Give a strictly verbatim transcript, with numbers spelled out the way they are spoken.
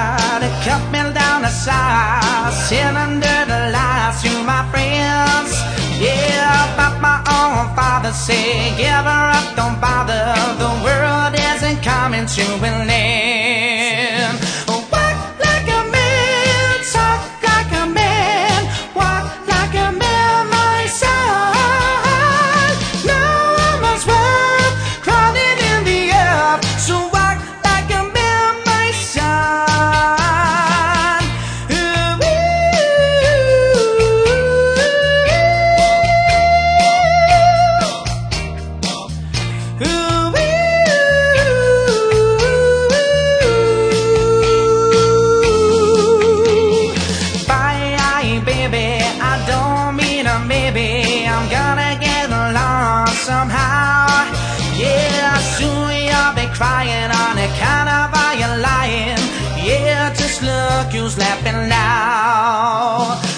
to cut me down to size, sit under the lights to my friends. Yeah, but my own father said, give her up, don't bother, the world isn't coming to an end. Walk like a man, talk like a man, walk like a man, my son. Now I'm as well crawling in the earth, so walk like a man, my son. Ooh, ooh, bye, baby, I don't mean a maybe, I'm gonna get along somehow. Yeah, soon you'll be crying on account of how you're lying. Yeah, just look who's laughing now.